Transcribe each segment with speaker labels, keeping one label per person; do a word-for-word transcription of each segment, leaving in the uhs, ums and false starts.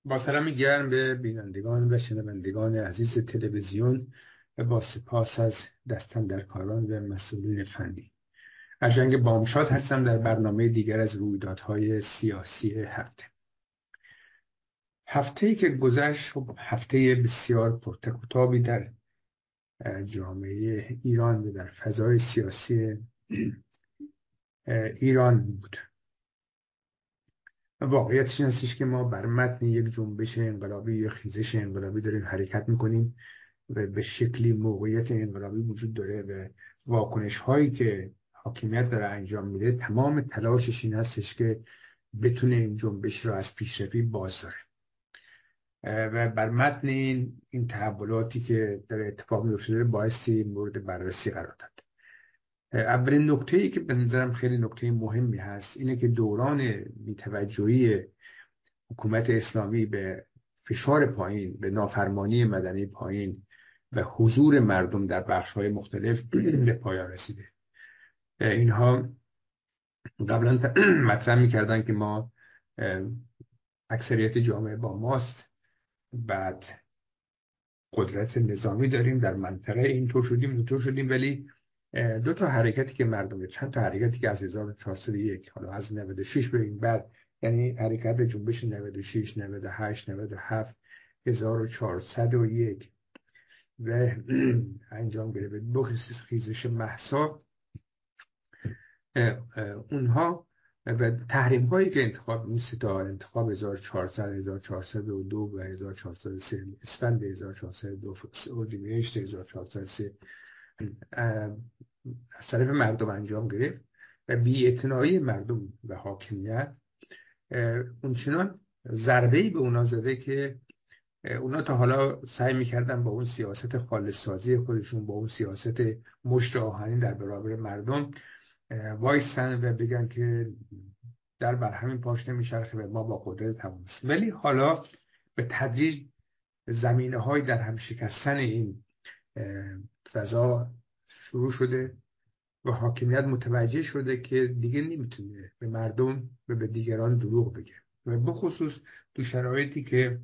Speaker 1: با سلام گرم به بینندگان و شنوندگان عزیز تلویزیون و با سپاس از دستاندرکاران و مسئولین فنی. ارجنگ بامشاد هستم در برنامه دیگر از رویدادهای سیاسی هفته. هفته‌ای که گذشت هفته بسیار پرتکوتابی در جامعه ایران و در فضای سیاسی ایران بود. واقعیتش این هستش که ما بر متن یک جنبش انقلابی یا خیزش انقلابی داریم حرکت میکنیم و به شکلی موقعیت انقلابی وجود داره و واکنش هایی که حاکمیت داره انجام میده تمام تلاشش این هستش که بتونه این جنبش رو از پیشروی باز داره و بر متن این این تحولاتی که در اتفاق میفته بایستی مورد بررسی قرار داد. اولین نکته‌ای که به نظرم خیلی نکته مهمی هست اینه که دوران بی‌توجهی حکومت اسلامی به فشار پایین، به نافرمانی مدنی پایین و حضور مردم در بخش‌های مختلف به پایان رسیده. اینها قبلا مطرح می‌کردن که ما اکثریت جامعه با ماست، بعد قدرت نظامی داریم، در منطقه اینطور شدیم اونطور شدیم، ولی دو تا حرکتی که مردم، چند تا حرکتی که از هزار و چهارصد و یک حالا از نود و شش به این بعد، یعنی حرکت جنبش نود و شش، نود و هشت، نود و هفت، هزار و چهارصد و یک و انجام گرفت دو خیزش مهسا، اونها و تحریم هایی که انتخاب این ستا انتخاب هزار و چهارصد، هزار و چهارصد و دو و هزار و چهارصد و سه، اسفند هزار و چهارصد و دو، اردیبهشت هزار و چهارصد و سه از طرف مردم انجام گرفت و بی‌اعتنایی مردم و حاکمیت اونچنان ضربه‌ای به اونا زده که اونا تا حالا سعی میکردن با اون سیاست خالص‌سازی خودشون، با اون سیاست مشت آهنین در برابر مردم وایستن و بگن که در بر همین پاش نمیچرخه و ما با قدرت تمام است. ولی حالا به تدریج زمینه‌های در هم شکستن این فضا شروع شده و حاکمیت متوجه شده که دیگه نمیتونه به مردم و به دیگران دروغ بگه و بخصوص تو شرایطی که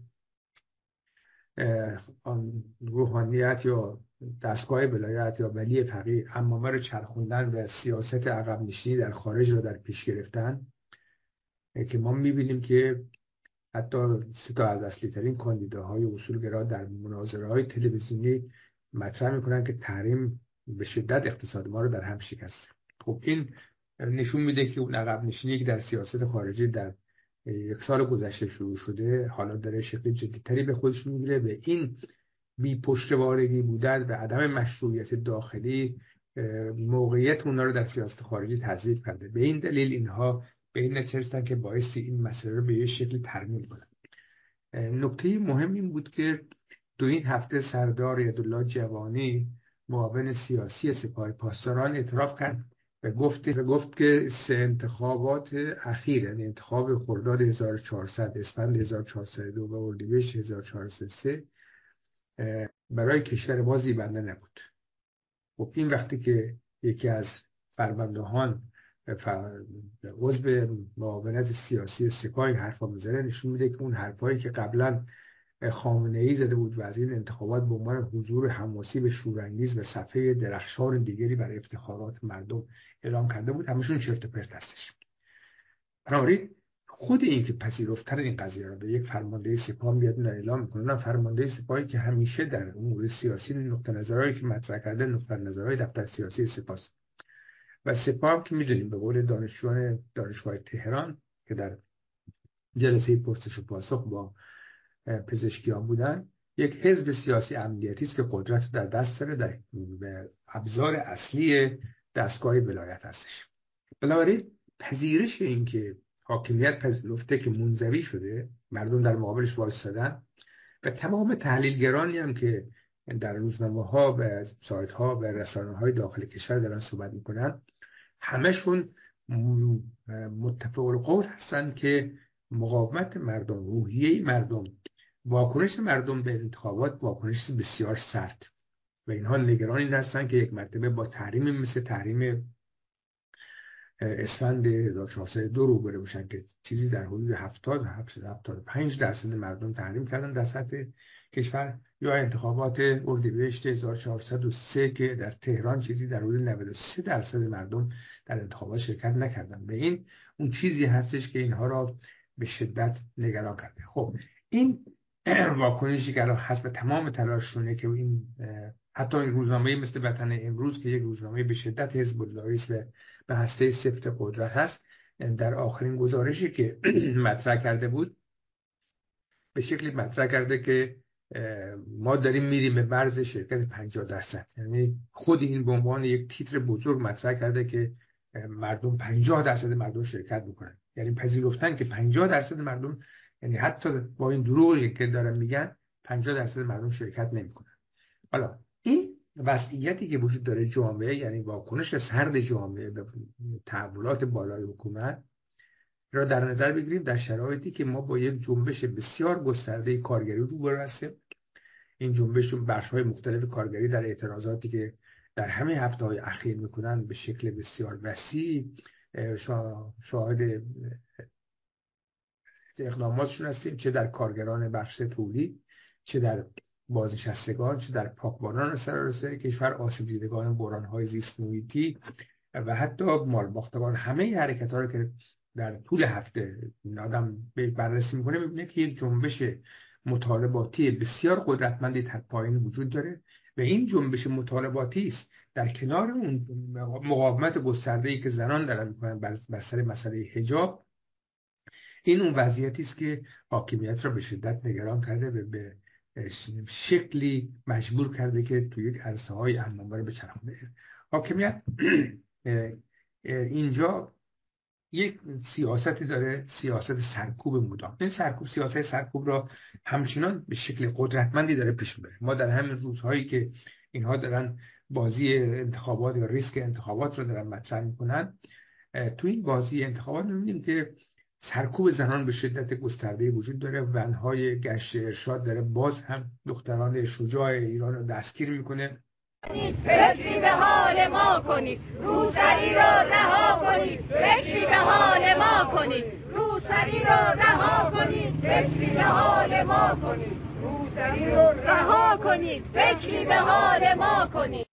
Speaker 1: روحانیت یا دستگاه ولایت یا ولی فقیه عمامه رو چرخوندن و سیاست عقب نشینی در خارج رو در پیش گرفتن که ما میبینیم که حتی سه تا از اصلی ترین کاندیداهای اصولگرا در مناظره های تلویزیونی مطرح میکنن که تحریم به شدت اقتصاد ما رو در هم شکسته. خب این نشون میده که اون عقب نشینی که در سیاست خارجی در یک سال گذشته شروع شده حالا داره شکل جدی‌تری به خودش میگیره و این بی پشتوانگی بودن و عدم مشروعیت داخلی موقعیت اونا رو در سیاست خارجی تضعیف کرده. به این دلیل اینها به این نتیجه رسیدن که بایستی این مسئله رو به یه شکل ترمیم کنن. نکته مهم این بود که دو این هفته سردار یدالله جوانی معاون سیاسی سپاه پاسداران اعتراف کرد و گفت و گفت که سه انتخابات اخیر، یعنی انتخاب خرداد هزار و چهارصد، اسفند هزار و چهارصد و دو و اردیبهشت هزار و چهارصد و سه برای کشور ما زیبنده نبود. خب این وقتی که یکی از فرماندهان عضو معاونت سیاسی سپاه حرفا میزنه نشون میده که اون حرفایی که قبلا خامنه‌ای زده بود و از این انتخابات به عنوان حضور حماسی به شورانگیز و صفحه درخشان دیگری برای افتخارات مردم اعلام کرده بود همشون چرت و پرت هستش. بنابراین خود این که پذیرفتن این قضیه رو به یک فرمانده سپاه بیاد اعلام میکنه، فرمانده سپاهی که همیشه در امور سیاسی نقطه نظرهایی که مطرح کرده نقطه نظرهای دفتر سیاسی سپاه و سپاه که میدونیم به قول دانشجویان دانشگاه تهران که در جلسه پرسش و پاسخ با پزشکیان بودن، یک حزب سیاسی امنیتی است که قدرت رو در دست داره، در ابزار اصلی دستگاه ولایت هستش. بنابراین پذیرش این که حاکمیت پذیرفته که منزوی شده، مردم در مقابلش وایسادن و تمام تحلیلگرانی هم که در روزنامه‌ها و سایت‌ها و رسانه‌های داخل کشور دارن صحبت میکنن همشون متفق القول هستن که مقاومت مردم، روحیه مردم، واکنش مردم به انتخابات واکنش بسیار سرد و اینها نگران این هستن که یک مرتبه با تحریم مثل تحریم اسفند هزار و چهارصد و دو روبرو بشن که چیزی در حدود هفتاد هفتاد و پنج درصد مردم تحریم کردن در سطح کشور، یا انتخابات اردیبهشت هزار و چهارصد و سه که در تهران چیزی در حدود نود و سه درصد مردم در انتخابات شرکت نکردن. به این اون چیزی هستش که اینها را به شدت نگران کرده. خب این واکنشی که الان هست و تمام تلاششونه که این حتی این روزنامه مثل وطن امروز که یک روزنامه به شدت حزب اللهی است و به هسته سفت قدرت هست، در آخرین گزارشی که مطرح کرده بود به شکلی مطرح کرده که ما داریم میریم به مرز شرکت پنجاه درصد. یعنی خود این به عنوان یک تیتر بزرگ مطرح کرده که مردم پنجاه درصد مردم شرکت میکنن، یعنی پذیرفتن که پنجاه درصد مردم، یعنی حتی با این دروغی که دارن میگن پنجاه درصد مردم شرکت نمیکنن. حالا این وضعیتی که وجود داره جامعه، یعنی واکنش سرد جامعه به تحولات بالای حکومت را در نظر بگیریم در شرایطی که ما با یک جنبش بسیار گسترده کارگری روبرو هستیم. این جنبش بخش‌های مختلف کارگری در اعتراضاتی که در همین هفته‌های اخیر میکنن به شکل بسیار وسیع شاهد اقداماتشون هستیم، چه در کارگران بخش تولید، چه در بازنشستگان، چه در پاکبانان سراسر کشور، آسیب دیدگان بحران‌های زیست محیطی و حتی مالباختگان. همه حرکت‌ها رو که در طول هفته آدم بررسی میکنه میبینه که یک جنبش مطالباتی بسیار قدرتمندی در پایین وجود داره و این جنبش مطالباتی است در کنار اون مقاومت گسترده‌ای که زنان دارن میکنن بر سر مسئله حجاب. این اون وضعیتی است که حاکمیت را به شدت نگران کرده و به شکلی مجبور کرده که توی یک عرصه‌های امن‌آور بچرخونه. حاکمیت اینجا یک سیاستی داره، سیاست سرکوب مدام. این سرکوب سیاست سرکوب را همچنان به شکل قدرتمندی داره پیش میبره. ما در همین روزهایی که اینها دارن بازی انتخابات یا ریسک انتخابات رو دارن مطرح میکنن، تو این بازی انتخابات میبینیم که سرکوب زنان به شدت گسترده وجود داره. ونهای گشت ارشاد داره باز هم دختران شجاع ایران رو دستگیر میکنه.
Speaker 2: فکری به حال ما کنید، روسری را رها کنید، فکری به حال ما کنید، روسری را رها کنید، فکری به حال ما کنید، روسری را رها کنید، فکری به حال ما کنید.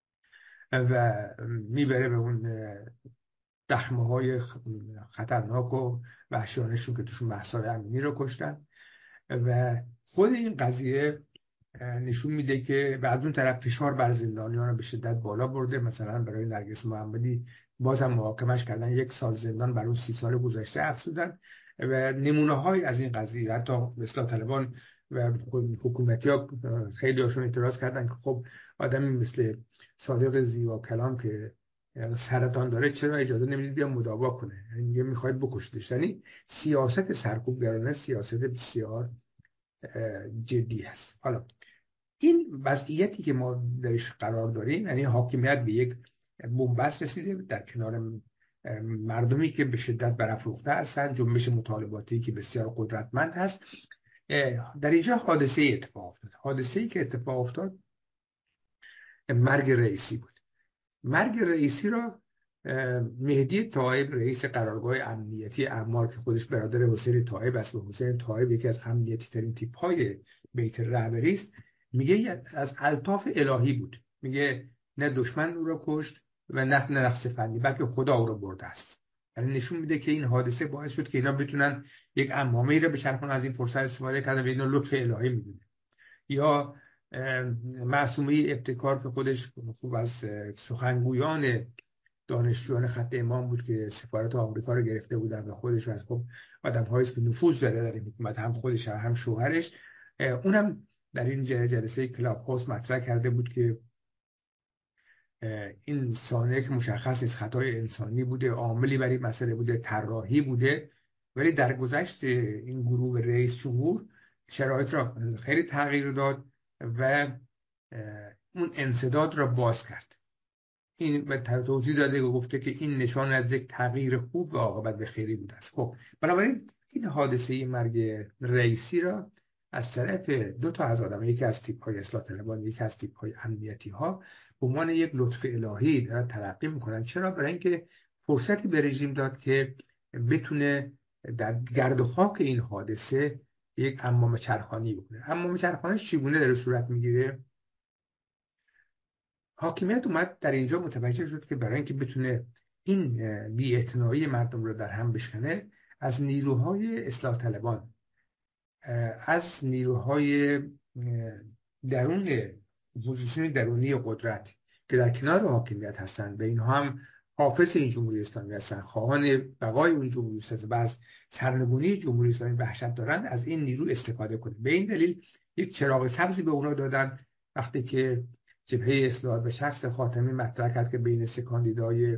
Speaker 1: و میبره به اون دخمه های خطرناک و وحشیانشون که توشون مهسا امینی رو کشتن. و خود این قضیه نشون میده که بعد اون طرف فشار بر زندانیان رو به شدت بالا برده. مثلا برای نرگس محمدی بازم محاکمش کردن، یک سال زندان برای اون سی سال گذشته افزودن. و نمونه های از این قضیه حتی اصلاح طلبان و حکومتی ها خیلی هاشون اعتراض کردن که خب آدمی مثل صادق زیبا کلام که سرطان داره چرا اجازه نمیدید بیا مداوا کنه، یعنی میگه میخواید بکشیدش. یعنی سیاست سرکوبگرانه سیاست بسیار جدی هست. حالا این وضعیتی که ما درش قرار داریم، یعنی حاکمیت به یک بنبست رسیده در کنار مردمی که به شدت برافروخته هستند، جنبش مطالباتی که بسیار قدرتمند هست. در اینجا حادثه اتفاق افتاد. حادثه‌ای که اتفاق افتاد مرگ رئیسی بود. مرگ رئیسی را مهدی طایب، رئیس قرارگاه امنیتی اعمار که خودش برادر حسین طایب است و حسین طایب یکی از امنیتی ترین تیپ های بیت رهبری است، میگه از الطاف الهی بود. میگه نه دشمن او را کشت و نه نقص فنی، بلکه خدا او را برده است. یعنی نشون میده که این حادثه باعث شد که اینا بتونن یک عمامه ای را بچرخونن، از این فرصت استفاده کردن و اینا لطف الهی میدونه. یا معصومه ابتکار که خودش خوب از سخنگویان دانشجویان خط امام بود که سفارت آمریکا رو گرفته بودن و خودش از خب آدم هایی که نفوذ داره در این حکومت، هم خودش هم شوهرش. اونم در این جلسه کلاب هاوس مطرح کرده بود که این سانحه که مشخص نیست خطای انسانی بوده، عاملی برای مسئله بوده، طراحی بوده، ولی در گذشت این گروه رئیس جمهور شرایط را خیلی تغییر داد و اون انسداد را باز کرد. این به توضیح داده و گفته که این نشان از یک تغییر خوب و عاقبت به خیری بوده است. خب بنابراین این حادثه مرگ رئیسی را از طرف دو تا از آدم، یکی از تیپ های اصلاح طلبان، یکی از تیپ های امنیتی ها، به عنوان یک لطف الهی دارن تلقی میکنن. چرا؟ برای اینکه فرصتی به رژیم داد که بتونه در گرد و خاک این حادثه یک حمام چرخانی بکنه. حمام چرخانی چگونه داره صورت میگیره؟ حاکمیت اومد در اینجا متوجه شد که برای اینکه بتونه این بی‌اعتنایی مردم رو در هم بشکنه، از نیروهای اصلاح طلبان، از نیروهای درون اپوزیسیون درونی قدرت که در کنار حاکمیت هستند، به اینها هم حافظ این جمهوری اسلامی هستند، خواهان بقای اون جمهوری اسلامی و از سرنگونی جمهوری اسلامی وحشت دارند، از این نیرو استفاده کنه. به این دلیل یک چراغ سبزی به اونا دادن وقتی که جبهه اصلاحات به شخص خاتمی مطرح کرد که بین سه کاندیدای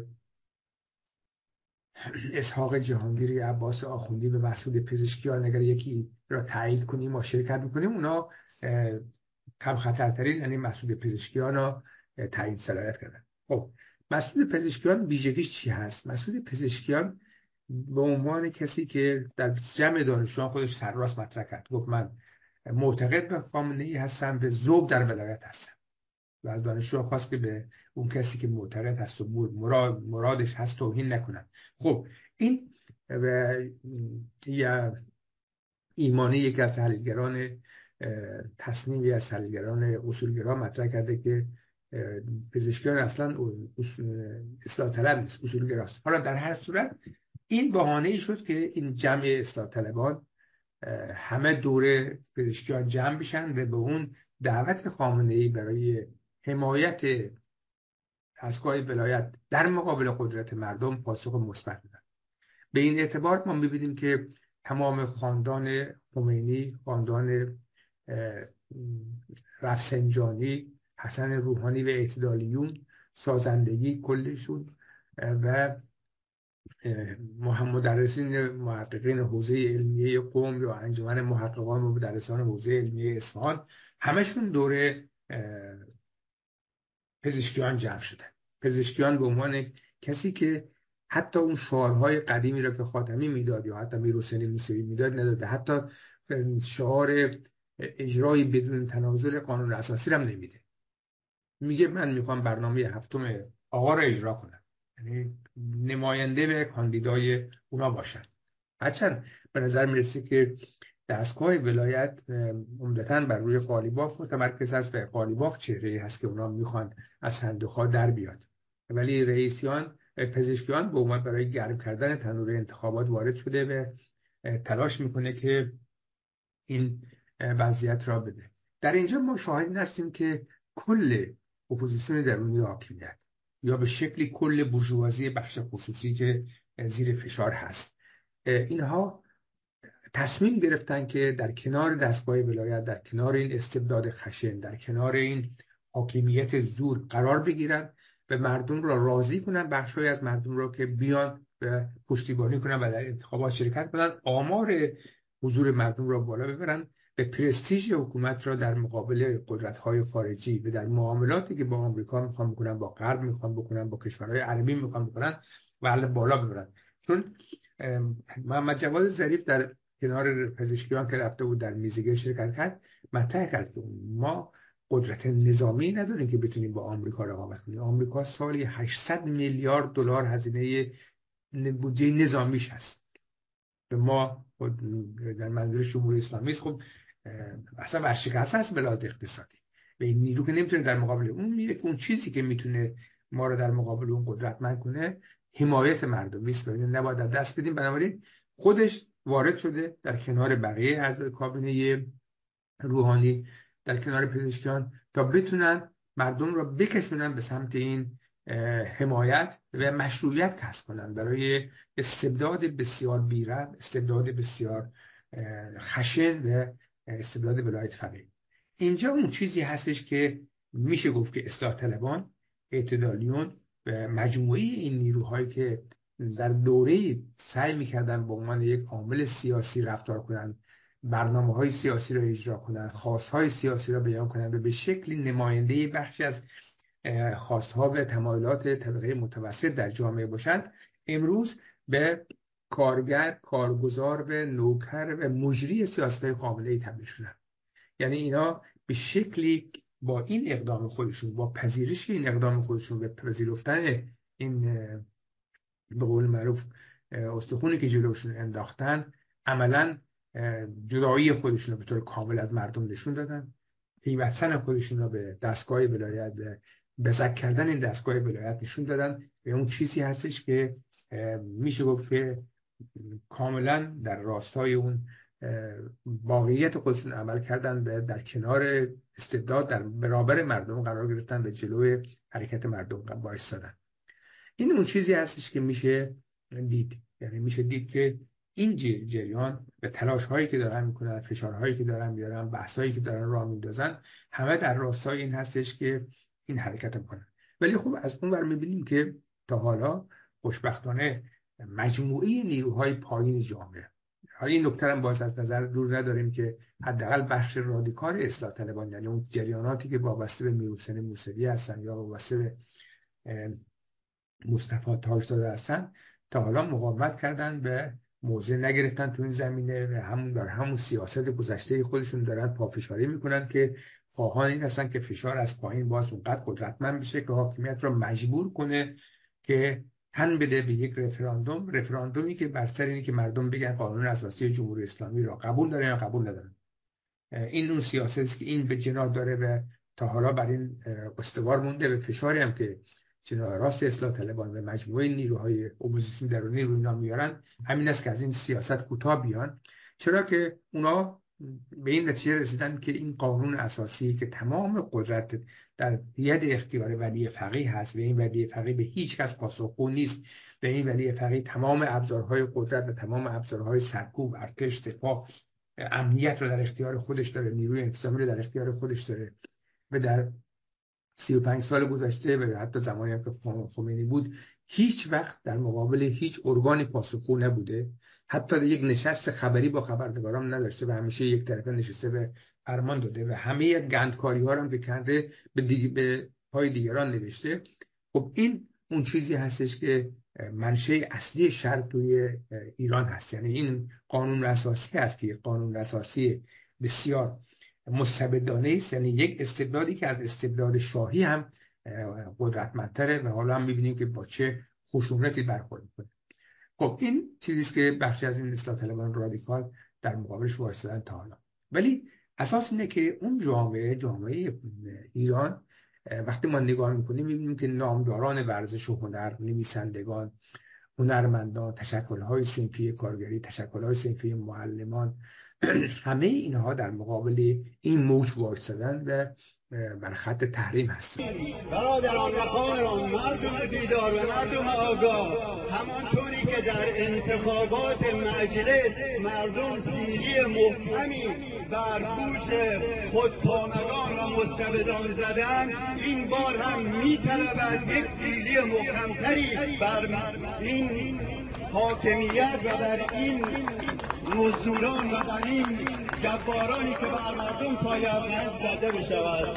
Speaker 1: اسحاق جهانگیری، عباس آخوندی و مسعود پزشکیان اگر یکی را تایید کنیم ما شرکت میکنیم، اونا کم خطرترین یعنی مسعود پزشکیان را تایید صلاحیت کردن. خب مسعود پزشکیان ویژگیش چی هست؟ مسعود پزشکیان به عنوان کسی که در جمع دانشجویان خودش سرراست مطرح کرد، گفت من معتقد به خامنه‌ای هستم، به ذوب در ولایت هستم، و از دانشجویان خواست که به اون کسی که معتقد هست و مراد مرادش هست توهین نکنن. خب این و یا ایمانی یکی از تحلیلگران تصنیفی از تحلیلگران اصولگرا مطرح کرده که پزشکیان اصلا اصلاح طلب نیست، اصولگراست. حالا در هر صورت این بهانه ای شد که این جمع اصلاح طلبان همه دوره پزشکیان جمع بشن و به اون دعوت خامنه‌ای برای حمایت دستگاه ولایت در مقابل قدرت مردم پاسخ مثبت دادن. به این اعتبار ما می‌بینیم که تمام خاندان خمینی، خاندان رفسنجانی، حسن روحانی و اعتدالیون، سازندگی کلشون و مدرسین محققین حوزه علمیه قم یا انجمن محققان و مدرسان حوزه علمیه اصفهان، همشون دوره پزشکیان جمع شدن. پزشکیان به عنوان کسی که حتی اون شعارهای قدیمی را که خاتمی میداد یا حتی میرحسین موسوی میداد نداده، حتی شعار اجرای بدون تنازل قانون اساسی را هم نمیده. میگه من میخوام برنامه هفتم آقا را اجرا کنم، یعنی نماینده به کاندیدای اونا باشن. هرچند به نظر میرسه که دستگاه ولایت عمدتاً بر روی قالیباف متمرکز است و قالیباف چهره‌ای هست که اونا میخوان از صندوق‌ها در بیاد، ولی رئیسیان پزشکیان به اومد برای گرم کردن تنور انتخابات وارد شده و تلاش میکنه که این وضعیت را بده. در اینجا ما شاهد هستیم که کل اپوزیسیون درونی حاکمیت یا به شکلی کل بورژوازی بخش خصوصی که زیر فشار هست، اینها تصمیم گرفتن که در کنار دستگاه ولایت، در کنار این استبداد خشن، در کنار این حاکمیت زور قرار بگیرن و مردم را راضی کنن، بخشای از مردم را که بیان و پشتیبانی کنن و در انتخابات شرکت کنن، آمار حضور مردم را بالا ببرن و پرستیژ حکومت را در مقابل قدرت‌های خارجی و در معاملاتی که با آمریکا میخوان بکنن، با غرب میخوان بکنن، با کشورهای عربی میخوان بکنن و بالا ببرن. چون محمد جواد ظریف در کنار پزشکیان که رفته بود در میزگرد شرکت کرد، مطرح کرد که ما قدرت نظامی نداریم که بتونیم با آمریکا رقابت کنیم. آمریکا سالی هشتصد میلیارد دلار هزینه بودجه نظامیش هست و ما در منظور جمهوری اسلامی است خب اصلا ورشکست هست به لحاظ اقتصادی و این نیرو که نمیتونه در مقابل اون میره که اون چیزی که میتونه ما رو در مقابل اون قدرتمند کنه حمایت مردمی است و نباید دست بدیم. بنابراین خودش وارد شده در کنار بقیه اعضای کابینه روحانی، در کنار پزشکیان، تا بتونن مردم را بکشونن به سمت این حمایت و مشروعیت کسب کنن برای استبداد بسیار بی‌رحم، استبداد بسیار خشن و استبداد ولایت فقیه. اینجا اون چیزی هستش که میشه گفت که اصلاح طلبان، اعتدالیون و مجموعه این نیروهایی که در دوره سعی میکردن به عنوان یک عامل سیاسی رفتار کنن، برنامه‌های سیاسی را اجرا کنن، خواست‌های سیاسی را بیان کنن و به شکلی نماینده بخشی از خواست‌ها و تمایلات طبقه متوسط در جامعه باشند، امروز به کارگر، کارگزار و نوکر و مجری سیاست‌های خامنه‌ای تبدیل شدن. یعنی اینا به شکلی با این اقدام خودشون، با پذیرش این اقدام خودشون و پذیرفتن این به قول معروف استخونی که جلوشون انداختن عملا جدایی خودشون رو به طور کامل از مردم نشون دادن، پیوستن خودشون رو به دستگاه ولایت، به بزک کردن این دستگاه ولایت نشون دادن. به اون چیزی هستش که میشه گفت که کاملا در راستای اون واقعیت خودشون عمل کردن، به در کنار استبداد در برابر مردم قرار گرفتن، به جلوی حرکت مردم وایسادن. این اون چیزی هستش که میشه دید، یعنی میشه دید که این جریان به تلاش هایی که دارن میکنن، فشارهایی که دارن میارن، بحث هایی که دارن راه میندازن، همه در راستای این هستش که این حرکت میکنن. ولی خب از اون ور میبینیم که تا حالا خوشبختانه مجموعه نیروهای پایین جامعه، حالا این نکته هم باز از نظر دور نداریم که حداقل بخش رادیکال اصلاح طلبان، یعنی اون جریاناتی که وابسته به میرحسین موسوی هستن یا وابسته به مصطفی تاجداده هستن، تا حالا مقاومت کردن، به موضع نگرفتن تو این زمینه و همون در همون سیاست گذشته خودشون دارن پافشاری میکنن که خواهان این هستن که فشار از پایین باز اونقدر قدرتمند بشه که حاکمیت رو مجبور کنه که تن بده به یک رفراندوم رفراندومی که بر سر اینه که مردم بگن قانون اساسی جمهوری اسلامی را قبول دارن یا قبول ندارن. این اون سیاست است که این به جناح داره و تا حالا بر این استوار مونده. به فشاری هم که جناح راست اصلاح طلبان و مجموعه نیروهای اپوزیسیون درونی رو اینا میارن، همین است که از این سیاست کوتاه بیان، چرا که اونا به این نتیجه رسیدن که این قانون اساسی که تمام قدرت در ید اختیار ولی فقیه هست و این ولی فقیه به هیچ کس پاسخگو نیست، به این ولی فقیه تمام ابزارهای قدرت و تمام ابزارهای سرکوب، ارتش، سپاه، امنیت رو در اختیار خودش داره، نیروی انتظامی رو در اختیار خودش داره و در سی و پنج سال گذشته و حتی زمانی که خمینی بود هیچ وقت در مقابل هیچ ارگانی پاسخگو نبوده، حتی یک نشست خبری با خبرنگاران نداشته و همیشه یک طرفه نشسته به فرمان داده و همه گندکاری ها هم که کرده به, دیگ... به پای دیگران نوشته. خب این اون چیزی هستش که منشه اصلی شر توی ایران هست، یعنی این قانون اساسی هست که قانون اساسی بسیار مستبدانه است، یعنی یک استبدادی که از استبداد شاهی هم قدرتمندتره و حالا هم میبینیم که با چه خشونتی برخورد میکنه. خب این چیزی است که بخشی از این اصلاح طلبان رادیکال در مقابلش وایسادن تا حالا. ولی اساس اینه که اون جامعه جامعه ایران وقتی ما نگاه میکنیم میبینیم که نامداران ورزش و هنر، نویسندگان، هنرمندان، تشکل‌های صنفی کارگری، تشکل‌های صنفی معلمان، همه اینها در مقابل این موج وایسادن و بر خط تحریم هستن.
Speaker 3: برادران و خواهران، مردم بیدار و مردم آگاه، همانطوری که در انتخابات مجلس مردم سیلی محکمی بر دوش خودکامگان و مستبدان زدن، این بار هم می‌طلبد یک سیلی محکمتری بر این حاکمیت و بر این مزدوران و بر این جبارانی که بر مردم پایه‌افکن زده بشود.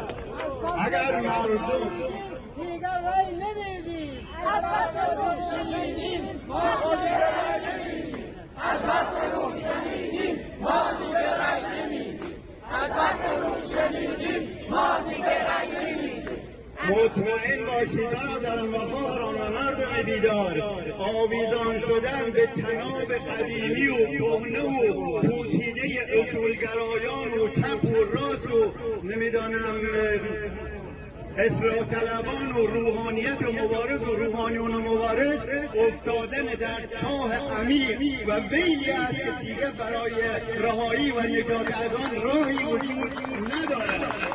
Speaker 3: اگر مردم
Speaker 2: دیگر رای نمیدیم، از بس رو شنیدیم ما دیگر رای نمیدیم، از بس رو شنیدیم ما دیگر رای نمیدیم، از بس رو شنیدیم ما دیگر رای نمیدیم.
Speaker 3: مطمئن باشید برادران و خواهران و مردم بیدار، آویزان شدن به طناب قدیمی و کهنه و پوسیده اصولگرایان و چپ و راست و نمیدانم اصلاح طلبان و روحانیت و مبارز و روحانیون و مبارز افتادن در چاه عمیق و ویلی است که دیگه برای رهایی و نجات از آن راهی وجود ندارد.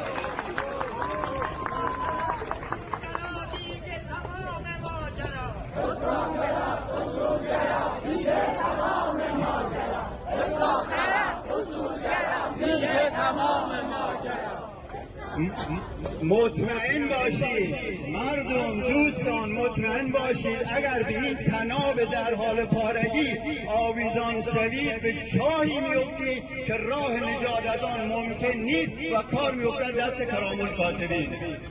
Speaker 3: مطمئن باشید مردم دوستان، مطمئن باشید اگر به این طناب در حال پارگی آویزان شوید به چاهی میافتید که راه نجات از آن ممکن نیست و کار میافتد دست کرام الکاتبین.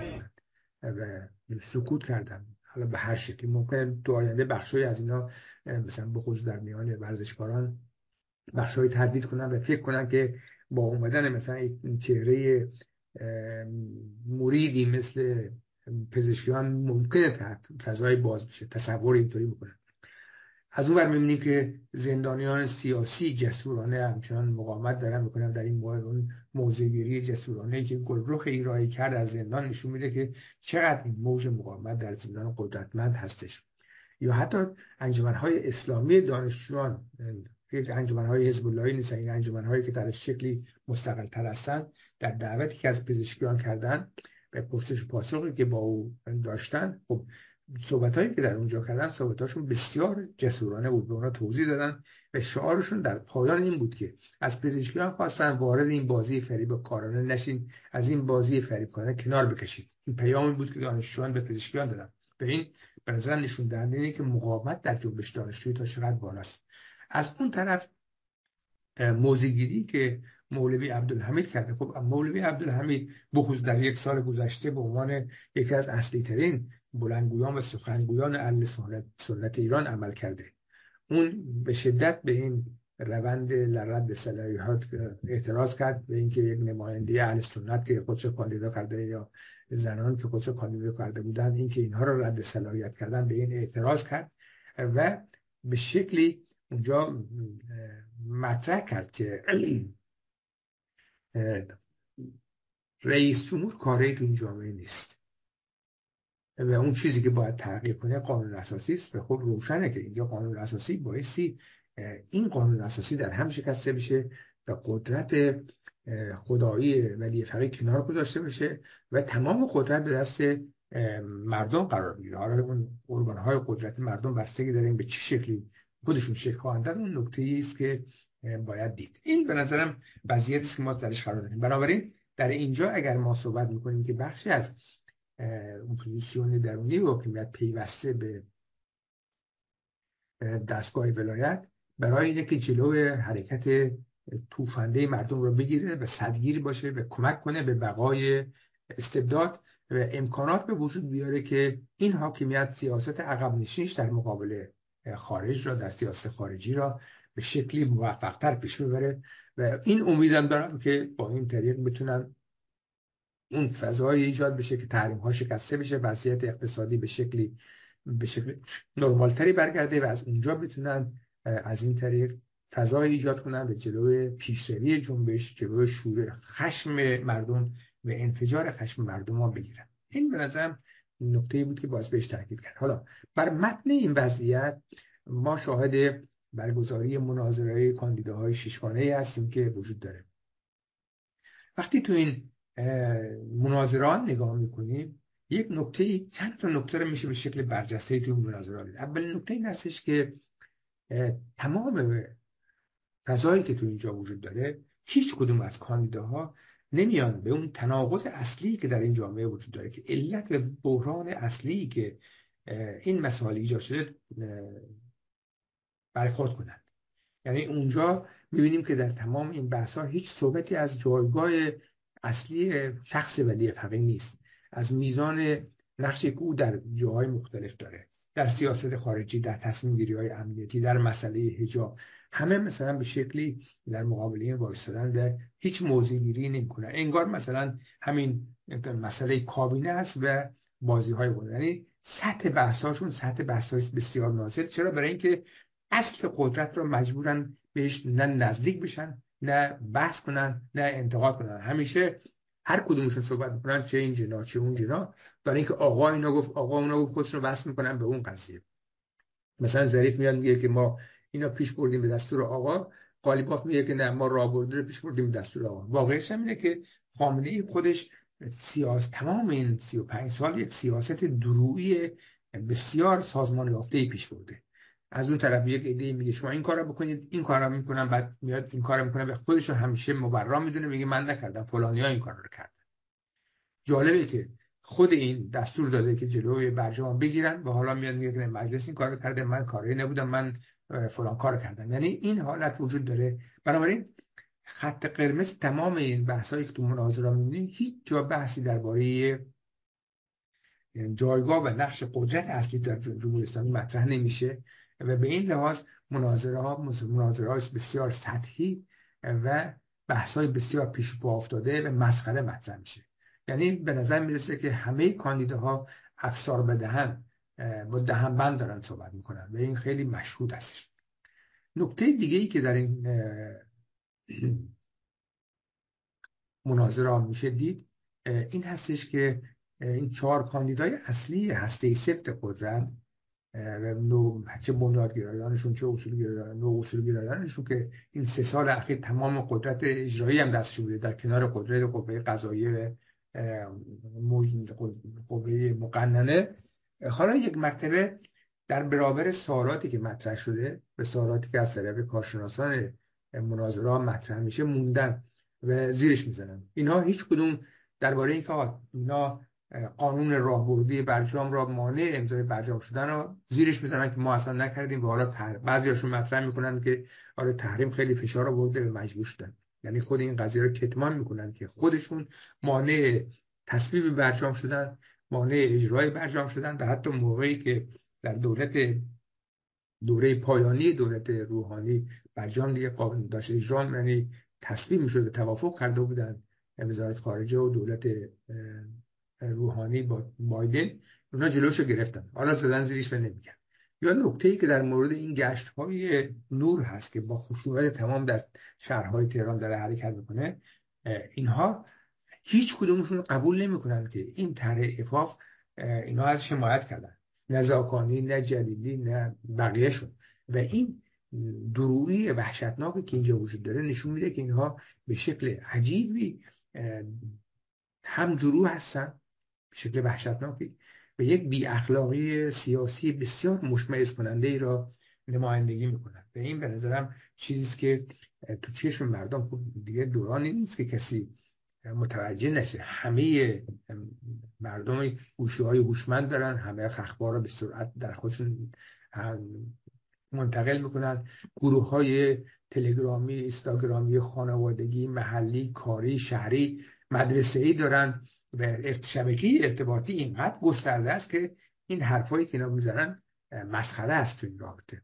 Speaker 1: سکوت کردن حالا به هر شکلی. ممکن تو آینده بخشای از اینا مثلا به خصوص در میان ورزشکاران بخشای تردید کنن و فکر کنن که با اومدن مثلا این چهره مریدی مثل پزشکیان ممکنه تحت فضای باز بشه، تصور اینطوری بکنن. از اون ور می‌بینیم که زندانیان سیاسی جسورانه همچنان مقاومت دارن میکنن در این اون موضع‌گیری جسورانه‌ای که گلرخ ایرانی کرد از زندان نشون میده که چقدر این موج مقاومت در زندان قدرتمند هستش. یا حتی انجمن‌های اسلامی دانشجویان، یک انجمن‌های حزب اللهی نیستن، این انجمن‌هایی که در شکلی مستقل‌تر هستن، در دعوتی که از پزشکیان کردن به پرسش و پاسخی که با او داشتن، خب صحبت‌هایی که در اونجا کردن صحبتاشون بسیار جسورانه بود، به اونا توضیح دادن و شعارشون در پایان این بود که از پزشکیان خواستن وارد این بازی فریب کارانه نشین، از این بازی فریب کارانه کنار بکشید. این پیامی بود که دانشجویان به پزشکیان دادن. به این به نظر نشون دهنده اینه که مقاومت در جنبش دانشجویی تا چقدر بالاست. از اون طرف موضع‌گیری که مولوی عبدالحمید کرده، خب مولوی عبدالحمید بخصوص در یک سال گذشته به عنوان یکی از اصلی ترین بلندگویان و سخنگویان اهل سنت ایران عمل کرده. اون به شدت به این روند رد صلاحیت اعتراض کرد، به اینکه یک نماینده اهل سنت که خودش کاندیدا کرده یا زنان که خودش کاندیدا کرده بودن، اینکه اینها رو رد صلاحیت کردن، به این اعتراض کرد و به شکلی اونجا مطرح کرد که رئیس جمهور کاری تو این جامعه نیست و اون چیزی که باید تحقیق کنه قانون اساسی است. و خب روشنه که اینجا قانون اساسی بایستی این قانون اساسی در هم شکسته بشه و قدرت خدایی ولی فقیه کنار گذاشته بشه و تمام قدرت به دست مردم قرار بگیره. حالا اون ارگان‌های قدرت مردم بستگی داره به چه شکلی خودشون شکل خواهند داد، اون نکته‌ای است که باید دید. این به نظرم وضعیتی است که ما درش قرار داریم. بنابراین در اینجا اگر ما صحبت می‌کنیم که بخشی از اپوزیسیون درونی و حکومت پیوسته به دستگاه ولایت برای اینه که جلوی حرکت توفنده مردم رو بگیره و صدگیر باشه و کمک کنه به بقای استبداد و امکانات به وجود بیاره که این حاکمیت سیاست عقب نشینش در مقابل خارج را، در سیاست خارجی را به شکلی موفق‌تر پیش ببره و این امیدم دارم که با این طریق بتونن اون فضای ایجاد بشه که تحریم ها شکسته بشه، وضعیت اقتصادی به شکلی به شکل نرمالتری برگرده و از اونجا بتونن از این طریق فضای ایجاد کنن به جلوی پیشروی جنبش، جلوی شور خشم مردم و انفجار خشم مردم ها بگیرن. این به نظرم نکته‌ای بود که باز بهش تاکید کرد. حالا بر متن این وضعیت ما شاهد برگزاری مناظره کاندیداهای ششگانه‌ای هستیم که وجود داره. وقتی تو این مناظرات نگاه میکنیم یک نکته چند تا نکته رو میشه به شکل برجسته تو مناظرات دید. اولین نکته این هستش که تمام فضایی که تو اینجا وجود داره هیچ کدوم از کاندیداها نمیان به اون تناقض اصلی که در این جامعه وجود داره که علت و بحران اصلی که این مسائل ایجاد شده برخورد کنند. یعنی اونجا میبینیم که در تمام این بحث‌ها هیچ صحبتی از جایگاه اصلی شخص ولی فقیه نیست، از میزان نقشی که او در جاهای مختلف داره، در سیاست خارجی، در تصمیم گیری های امنیتی، در مسئله حجاب، همه مثلا به شکلی در مقابل این وایسادن و هیچ موضع گیری نمی‌کنن. انگار مثلا همین مسئله کابینه است و بازی های بود. یعنی سطح بحث‌هاشون سطح بحث‌های بسیار نازل. چرا؟ برای اینکه اصل قدرت رو مجبورن بهش نه نزدیک بشن، نه بحث کنن، نه انتقاد کنن. همیشه هر کدومشون صحبت میکنن، چه این جنا چه اون جنا، برای اینکه آقا اینا گفت، آقا اونا گفت، خودشون رو وصل میکنن به اون قضیه. مثلا ظریف میاد میگه که ما اینا پیش بردیم به دستور آقا، قالیباف میگه که نه ما راهبردی رو پیش بردیم به دستور آقا. واقعش هم اینه که خامنه‌ای خودش سیاست تمام این سی و پنج سال یک سیاست درویی بسیار سازمان یافته‌ای پیش برده. از اون طرف یک ایده میگه شما این کارو بکنید، این کارو میکنن، بعد میاد این کارو میکنه، به خودش همیشه مبرر میدونه، میگه من نکردم، فلانی‌ها این کارو کردن. جالبه که خود این دستور داده که جلوی برجام بگیرن و حالا میاد میگه که مجلس این کارو کرده، من کاری نبودم، من فلان کارو کردم. یعنی این حالت وجود داره. بنابراین خط قرمز تمام این بحثایی که تو مناظره می‌بینیم، هیچ جا بحثی درباره جایگاه و نقش قدرت اصلی در جمهوری اسلامی مطرح نمیشه و به این لحاظ مناظره ها مناظره های بسیار سطحی و بحث های بسیار پیش پا افتاده و مسخره مطرح میشه. یعنی به نظر میرسه که همه کاندیداها افسار بدهن با دهنبند دارن صحبت میکنن و این خیلی مشهود هست. نکته دیگه ای که در این مناظره میشه دید این هستش که این چهار کاندیدای اصلی هسته سفت قدرت، نو چه بنیادگرایانشون چه اصولگرایان نو اصولگرایانشون که این سه سال اخیر تمام قدرت اجرایی هم دستشون بوده در کنار قدرت قوه قضاییه قوه مقننه، حالا یک مرتبه در برابر سوالاتی که مطرح شده به سوالاتی که از طرف کارشناسان مناظره مطرح میشه موندن و زیرش میزنن. اینها هیچ کدوم درباره این که اینا قانون راهبردی برجام را مانع امضای برجام شدن رو زیرش میزنن که ما اصلا نکردیم و حالا تر... بعضیاشون مطرح میکنن که آره تحریم خیلی فشار آورده به مجبور شدن. یعنی خود این قضیه رو کتمان میکنن که خودشون مانع تصویب برجام شدن، مانع اجرای برجام شدن و حتی موقعی که در دولت دوره پایانی دولت روحانی برجام دیگه قابل داشت اجرا یعنی تصویب میشد توافق کرده بودن وزارت خارجه و دولت روحانی با بایدن، اونا جلوشو گرفتن، حالا زدن زیرش و نمیگن. یا نکته‌ای که در مورد این گشت‌های نور هست که با خشونت تمام در شهرهای تهران داره حرکت میکنه، اینها هیچ کدومشون قبول نمیکنن که این طرح عفاف اینا از حمایت کردن، نه زاکانی نه جلیلی نه بقیه‌شون. و این درویی وحشتناکی که اینجا وجود داره نشون میده که اینها به شکل عجیبی هم درو هستن به شکل وحشتناکی و یک بی اخلاقی سیاسی بسیار مشمئز کننده ای را نمایندگی میکنن. و این به نظرم چیزیست که تو چشم مردم خب دیگه دورانی نیست که کسی متوجه نشه. همه مردم گوشی‌های هوشمند دارن، همه اخبار را به سرعت در خودشون منتقل میکنن، گروه های تلگرامی، اینستاگرامی، خانوادگی، محلی، کاری، شهری، مدرسه‌ای دارن و شبکه ارتباطی اینقدر گسترده است که این حرفایی که اینا میزنن مسخره است تو این رابطه.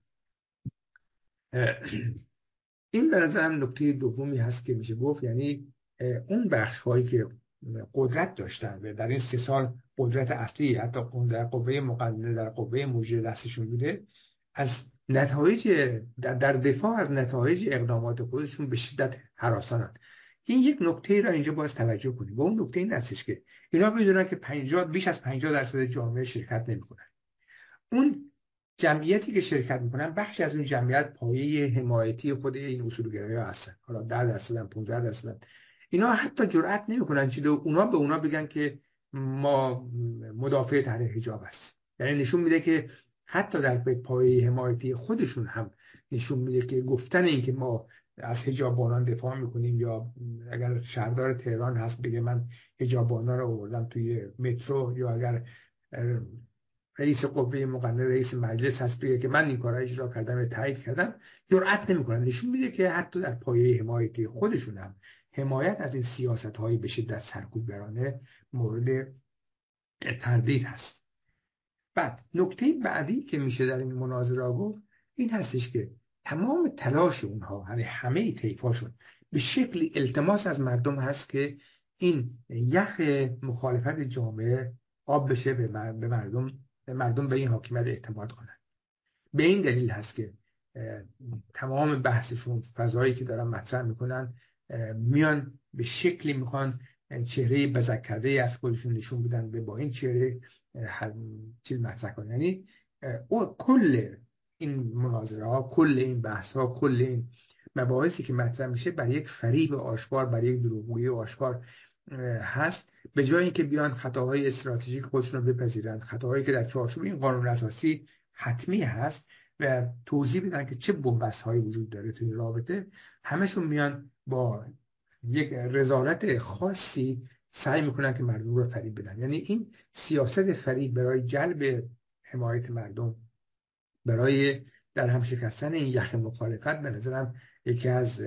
Speaker 1: این به نظرم نکته دومی هست که میشه گفت، یعنی اون بخش هایی که قدرت داشتن و در این سه سال قدرت اصلی حتی در قوه مقننه در قوه مجریه دستشون بوده، از نتایج در دفاع از نتایج اقدامات خودشون به شدت هراسانند. این یک نکته را اینجا باید توجه کنیم و اون نکته این هستش که اینا میدونن که پنجاه بیش از پنجاه درصد جامعه شرکت نمیکنن. اون جمعیتی که شرکت میکنن بخش از اون جمعیت پایه حمایتی خود این اصولگرایان هستن، حالا ده درصد پانزده درصد. اینا حتی جرئت نمیکنن چیزی اونا به اونا بگن که ما مدافع طرح حجاب هستیم. یعنی نشون میده که حتی در پایه حمایتی خودشون هم نشون میده که گفتن این که ما از حجابانان دفاع میکنیم، یا اگر شهردار تهران هست بگه من حجابانا رو آوردم توی مترو، یا اگر رئیس قوه مقننه رئیس مجلس هست بگه که من این کارا اجرا کردم و تایید کردم، جرئت نمیکنن. نشون میده که حتی در پایه حمایتی خودشون هم حمایت از این سیاست‌های به شدت سرکوبگرانه مورد تردید هست. بعد نکته بعدی که میشه در این مناظره گفت این هستش که تمام تلاش اونها، یعنی همه طیفاشون، به شکلی التماس از مردم هست که این یخ مخالفت جامعه آب بشه به مردم، به مردم به این حاکمیت اعتماد کنن. به این دلیل هست که تمام بحثشون، فضایی که دارن مطرح میکنن، میان به شکلی میخوان چهره بزک کرده از خودشون نشون بدن و با این چهره چیز مطرح کنن. یعنی کل این مناظره ها، کل این بحث ها، کل این مباحثی که مطرح میشه بر یک فریب آشکار، بر یک دروغگویی آشکار هست، به جای اینکه بیان خطاهای استراتژیک خودشون رو بپذیرن، خطاهایی که در چارچوب این قانون اساسی حتمی هست و توضیح بدن که چه بنبست هایی وجود داره توی رابطه، همشون میان با یک رذالت خاصی سعی میکنن که مردم رو فریب بدن. یعنی این سیاست فریب برای جلب حمایت مردم، برای در هم شکستن این یخ مخالفت، به نظرم یکی از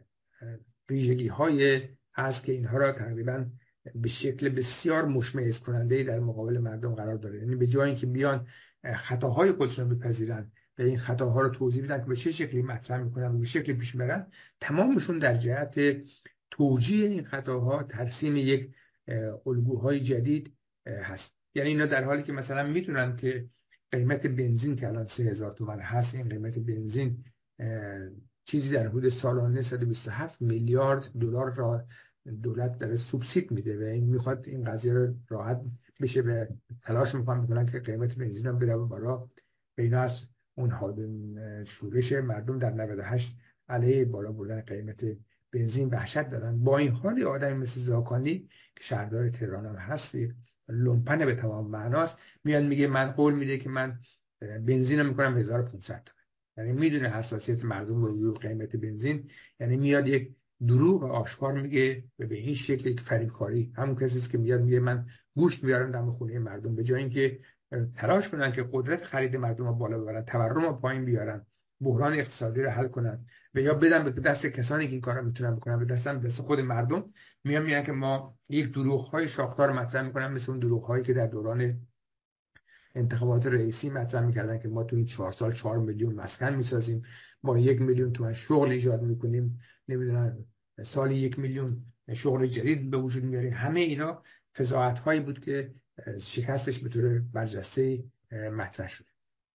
Speaker 1: ویژگی های هست که اینها را تقریبا به شکل بسیار مشمئز کننده در مقابل مردم قرار داره. یعنی به جای اینکه بیان خطاهای خودشون رو بپذیرن و این خطاها رو توضیح بدن که به چه شکلی مطرح میکنن و به شکلی پیش برن، تمامشون در جهت توجیه این خطاها، ترسیم یک الگوهای جدید هست. یعنی اینا در حالی که مثلا میدونن که قیمت بنزین که الان سه هزار تومان هست، این قیمت بنزین چیزی در حدود سالانه صد و بیست و هفت میلیارد دلار را دولت داره سوبسید میده و این میخواد این قضیه رو راحت بشه به تلاش میکنن میکنن که قیمت بنزین هم بره بالا. بینا از اون شورش مردم در نود و هشت علیه بالا بردن قیمت بنزین وحشت دارن. با این حال آدمی مثل زاکانی که شهردار تهران هم هستی، لومپن به تمام معناست، میاد میگه من قول میده که من بنزینم میکنم هزار و پانصد تومان. یعنی میدونه حساسیت مردم رو روی قیمت بنزین، یعنی میاد یک دروغ آشکار میگه و به این شکل یک فریبکاری. همون کسی است که میاد میگه من گوشت میارم دم خونه مردم، به جای اینکه تلاش کنن که قدرت خرید مردم رو بالا ببرن، تورم رو پایین بیارن، بحران اقتصادی رو حل کنن و یا بدن به دست کسانی که این کارا میتونن بکنن، به دست دست خود مردم، میان میگن که ما یک دروغ های شاخدار مطرح میکنن، مثل اون دروغ هایی که در دوران انتخابات رئیسی مطرح میکردن که ما تو این چهار سال چهار میلیون مسکن میسازیم، ما یک میلیون تومن شغل ایجاد میکنیم، نمیدونم سالی یک میلیون شغل جدید به وجود میاریم. همه اینا فضاحت هایی بود که شکستش به طور برجسته مطرح شده.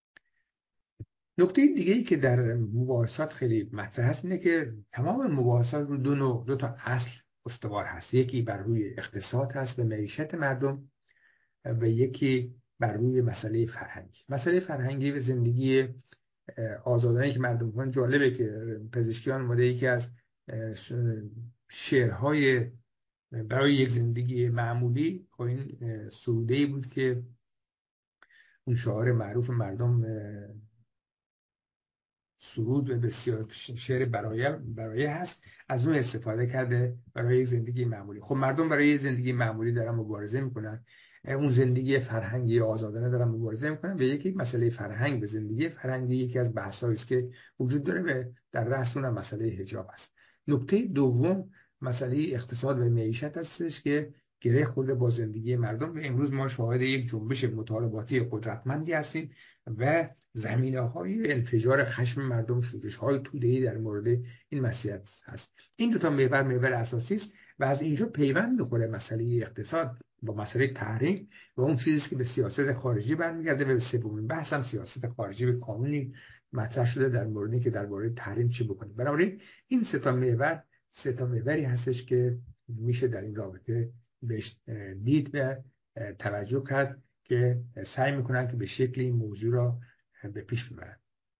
Speaker 1: نکته دیگه ای که در مباحثات خیلی مطرح هست اینه که تمام مباحثات رو دو نوع دو تا اصل استوار هست. یکی بر روی اقتصاد هست و معیشت مردم و یکی بر روی مسئله فرهنگی. مسئله فرهنگی و زندگی آزادانه که مردم کنن. جالبه که پزشکیان اومده یکی از شعرهای برای یک زندگی معمولی، خب این سروده‌ای بود که اون شعار معروف مردم سرود و بسیار شعر برایه برایه هست، از اون استفاده کرده برای زندگی معمولی. خب مردم برای زندگی معمولی دارن مبارزه میکنن، اون زندگی فرهنگی آزادانه دارن مبارزه میکنن و یکی مسئله فرهنگ به زندگی فرهنگی یکی از بحثایی است که وجود داره و در رأس اون مسئله حجاب است. نکته دوم مسئله اقتصاد و معیشت هستش که گره خورده با زندگی مردم و امروز ما شاهد یک جنبش مطالباتی قدرتمندی هستیم و زمینه‌های انفجار خشم مردم، شورش‌های توده‌ای در مورد این مسئله هست. این دو تا محور محور اساسی است و از اینجا پیوند می‌خوره مسئله اقتصاد با مسئله تحریم و اون چیزی که به سیاست خارجی برمیگرده و به سومین بحث هم سیاست خارجی به قانونی مطرح شده در موردی که درباره تحریم چی بکنیم. بنابراین این سه تا محور سه تا محوری هستش که میشه در این رابطه بهش دید و توجه کرد که سعی میکنن که به شکلی این موضوع را به پیش ببرن.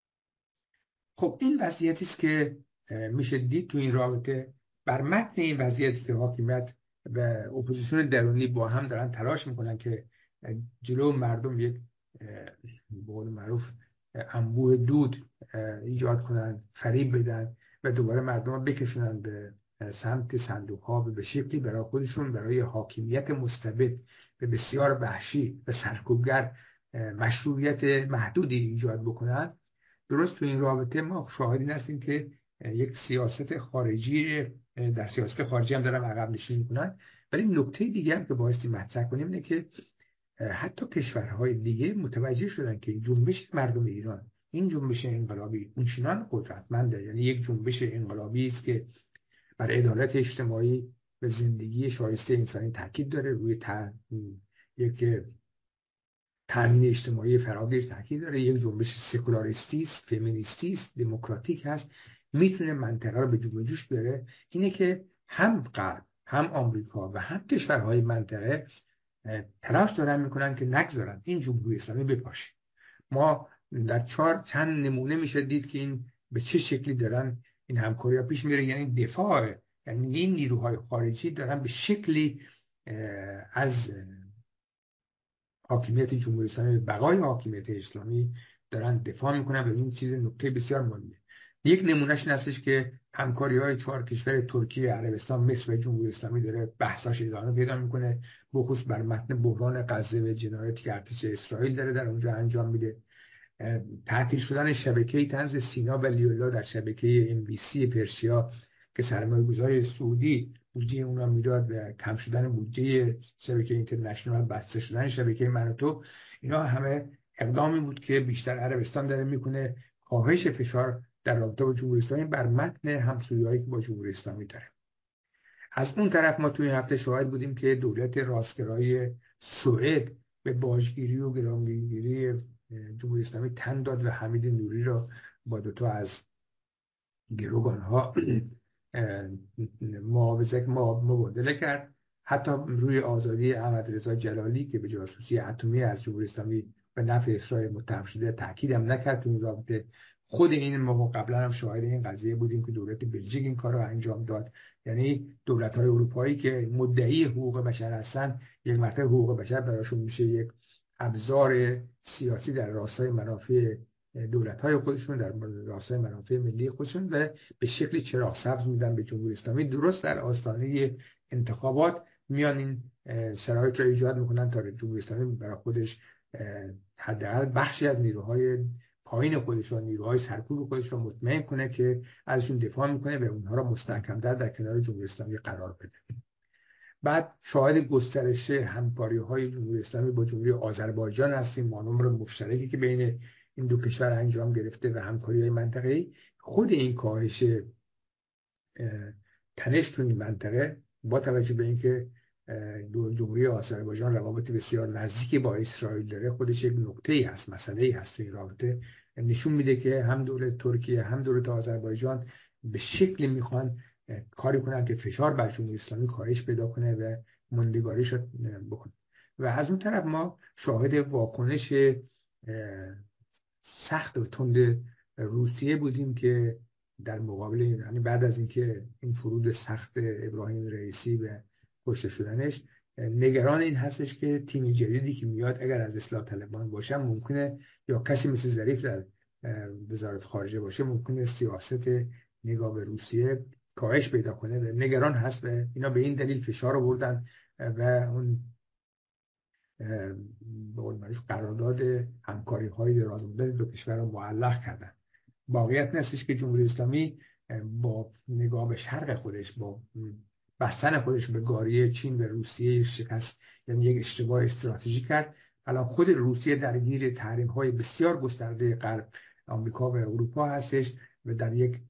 Speaker 1: خب این وضعیتی است که میشه دید تو این رابطه. بر متن این وضعیتی که حاکمیت و اپوزیسیون درونی با هم دارن تلاش میکنن که جلو مردم یک به قول معروف انبوه دود ایجاد کنن، فریب بدن و دوباره مردم رو بکشونن به سمت صندوق ها به شکلی برای خودشون برای حاکمیت مستبد و بسیار وحشی و سرکوبگر مشروعیت محدودی ایجاد بکنن. درست تو این رابطه ما شاهدین هستیم که یک سیاست خارجی در سیاست خارجی هم دارن عقب نشینی میکنن. ولی نکته دیگه هم که بایستی مطرح کنیم اینه که حتی کشورهای دیگه متوجه شدن که جنبش مردم ایران، این جنبش انقلابی اونچنان قدرتمنده، یعنی یک جنبش انقلابی است که بر عدالت اجتماعی و زندگی شایسته انسانی تاکید داره، روی تا... یک تامین اجتماعی فراگیر تاکید داره، یک جنبش سکولاریستی است، فمینیستی است، دموکراتیک هست، میتونه منطقه رو به جنب و جوش بیاره. اینه که هم غرب هم آمریکا و هم کشورهای منطقه تلاش دارن میکنن که نگذارن این جمهوری اسلامی بپاشه. ما در چهار چند نمونه میشه دید که این به چه شکلی دارن این همکاری ها پیش میره. یعنی دفاع، یعنی این نیروهای خارجی دارن به شکلی از حاکمیت جمهوری اسلامی، بقای حاکمیت اسلامی دارن دفاع میکنن و این چیز نکته بسیار مهمه. یک نمونهش این هستش که همکاری های چهار کشور ترکیه، عربستان، مصر و جمهوری اسلامی داره بحثاش ادامه پیدا میکنه، بخصوص بر متن بحران غزه و جنایاتی که ارتش اسرائیل داره در اونجا انجام میده. تعطیل شدن شبکه طنز سینا و لیولا در شبکه ام بی سی پرشیا که سرمایه‌گذار سعودی بودجه اونا میداد و کم شدن بودجه شبکه اینترنشنال، بسته شدن شبکه منوتو، اینا همه اقدامی بود که بیشتر عربستان داره میکنه کاهش فشار در رابطه با جمهوری اسلامی بر متن همسویی‌هایی که با جمهوری اسلامی داره. از اون طرف ما توی هفته شاهد بودیم که دولت راستگرای سوئد به باجگیری و گرانگیری جمهوری اسلامی تن داد و حمید نوری را با دوتا از گروگانها معاوضه مبادله کرد. حتی روی آزادی احمد رضا جلالی که به جاسوسی اتمی از جمهوری اسلامی به نفع اسرائیل متهم شده تاکید هم نکرد. تو این رابطه خود این ما قبلا هم شاهد این قضیه بودیم که دولت بلژیک این کار رو انجام داد. یعنی دولت‌های اروپایی که مدعی حقوق بشر هستن، یک مرتبه حقوق بشر براشون میشه یک ابزار سیاسی در راستای منافع دولت‌های خودشون، در راستای منافع ملی خودشون، و به شکل چراغ سبز میدن به جمهوری اسلامی. درست در آستانه انتخابات میان این شرایط را ایجاد میکنن تا جمهوری اسلامی برای خودش حداقل بخشی از نیروهای پایین خودش و نیروهای سرکوب خودش را مطمئن کنه که ازشون دفاع میکنه و اونها را مستحکم‌تر در کنار جمهوری اسلامی قرار بده. بعد شاهد گسترش همکاری‌های جمهوری اسلامی با جمهوری آذربایجان هستیم، مانور مشترکی که بین این دو کشور انجام گرفته و همکاری‌های منطقه‌ای. خود این کاهش تنش تو این منطقه با توجه به اینکه جمهوری آذربایجان روابط بسیار نزدیکی با اسرائیل داره، خودش یک نکته‌ای هست، مسئله‌ای هست تو این رابطه. نشون میده که هم دولت ترکیه هم دولت آذربایجان به شکلی میخوان کاری کنن که فشار بر جمهوری اسلامی کاهش پیدا کنه و موندگاریش بکنه. و از اون طرف ما شاهد واکنش سخت و تند روسیه بودیم که در مقابل، یعنی بعد از اینکه این فرود سخت ابراهیم رئیسی و کشته شدنش، نگران این هستش که تیم جدیدی که میاد اگر از اصلاح طلبان باشه ممکنه، یا کسی مثل ظریف در وزارت خارجه باشه، ممکنه سیاست نگاه به روسیه کاهش پیدا کنه و نگران هست و اینا به این دلیل فشار آوردن و اون به قول معروف قرارداد همکاری های درازمدت دو کشور رو معلق کردن. واقعیت نستش که جمهوری اسلامی با نگاه به شرق خودش، با بستن خودش به گاری چین و روسیه شکست، یعنی یک اشتباه استراتژیک کرد. الان خود روسیه درگیر تحریم های بسیار گسترده غرب، آمریکا و اروپا هستش و در یک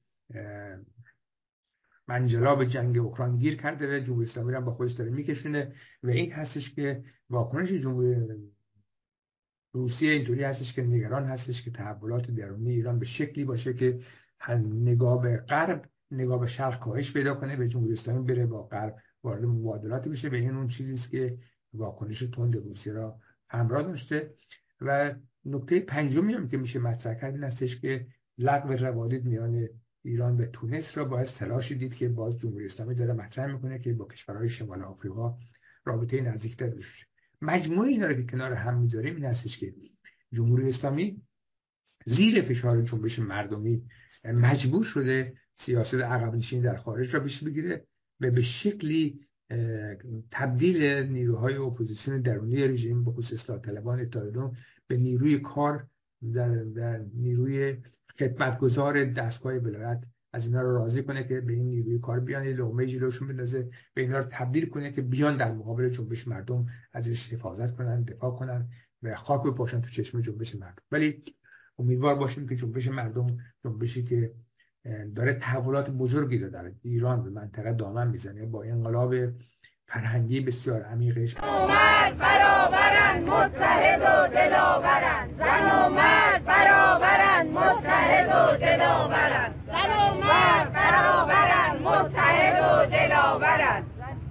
Speaker 1: منجلاب جنگ اوکراین گیر کرده و جمهوری اسلامی را با خودش داره میکشونه و این هستش که واکنش جمهوری روسیه اینطوری هستش که نگران هستش که تحولات درونی ایران به شکلی باشه که نگاه به غرب، نگاه به شرق کاهش پیدا کنه و جمهوری اسلامی بره با غرب وارد مبادلاتی بشه. به این اون چیزی است که واکنش تند روسیه را همراه داشته. و نکته پنجمی هم که میشه مطرح کرد این هستش که لغو روابط میان ایران و تونس را باعث تلاش دید که باز جمهوری اسلامی داره مطرح میکنه که با کشورهای شمال آفریقا رابطه نزدیکتر بشه. مجموعه اینا رو که کنار هم میذاریم این هستش که جمهوری اسلامی زیر فشار جنبش مردمی مجبور شده سیاست عقب نشینی در خارج را پیش بگیره و به شکلی تبدیل نیروهای اپوزیسیون درونی رژیم به خصوص اصلاح طلبان اتحادیه به نیروی کار در, در نیروی خدمتگزار دستگاه ولایت از اینا رو راضی کنه که به این نیروی کار بیان، لقمه جلوشون بندازه، به اینا رو تبدیل کنه که بیان در مقابل جنبش مردم ازش حفاظت کنن، دفاع کنن و خاک بپاشن تو چشم جنبش مردم. ولی امیدوار باشیم که جنبش مردم، جنبشی که داره تحولات بزرگی رو در ایران به منطقه دامن میزنه، با انقلاب فرهنگی بسیار عمیقش،
Speaker 2: زن و مرد برابرن، متحد و دلاورن. زن و مرد برابرن، متحد و دلاورن. زن و مرد برابرن، متحد و دلاورن.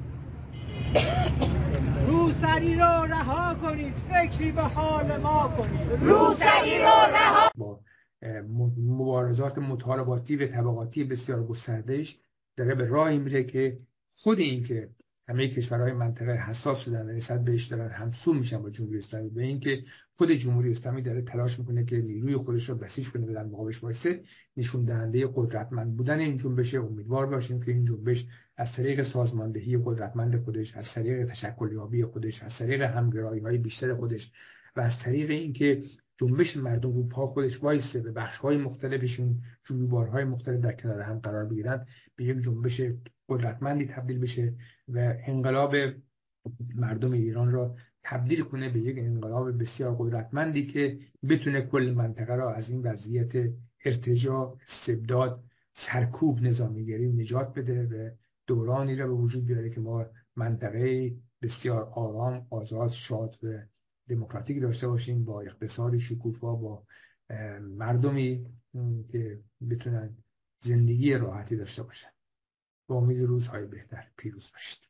Speaker 4: روسری رو رها کنید، فکری به حال ما کنید.
Speaker 2: روسری رو رها
Speaker 1: با مبارزات مطالباتی و طبقاتی بسیار گستردهش داره به راهی میره که خود این که همه کشورهای منطقه حساس شدن و نسبت بهش دارن همسو میشن با جمهوری اسلامی، به این که خود جمهوری اسلامی داره تلاش میکنه که نیروی خودش رو بسیج کنه و در مقابلش وایسه، نشون دهنده قدرتمند بودن این جنبش. امیدوار باشیم که این جنبش از طریق سازماندهی قدرتمند خودش، از طریق تشکلیابی خودش، از طریق همگرایی‌های بیشتر خودش و از طریق اینکه جنبش مردم رو پا خودش وایسته به بخش‌های مختلفشون، جویبارهای مختلف در کنار هم قرار بگیرن، به یک جنبش قدرتمندی تبدیل بشه و انقلاب مردم ایران را تبدیل کنه به یک انقلاب بسیار قدرتمندی که بتونه کل منطقه را از این وضعیت ارتجاع، استبداد، سرکوب، نظامیگری نجات بده و دورانی را به وجود بیاره که ما منطقه بسیار آرام، آزاد، شاد و دموکراتیک داشته باشیم، با اقتصاد شکوفا، با مردمی که بتونن زندگی راحتی داشته باشن. با امید روزهای بهتر. پیروز باشید.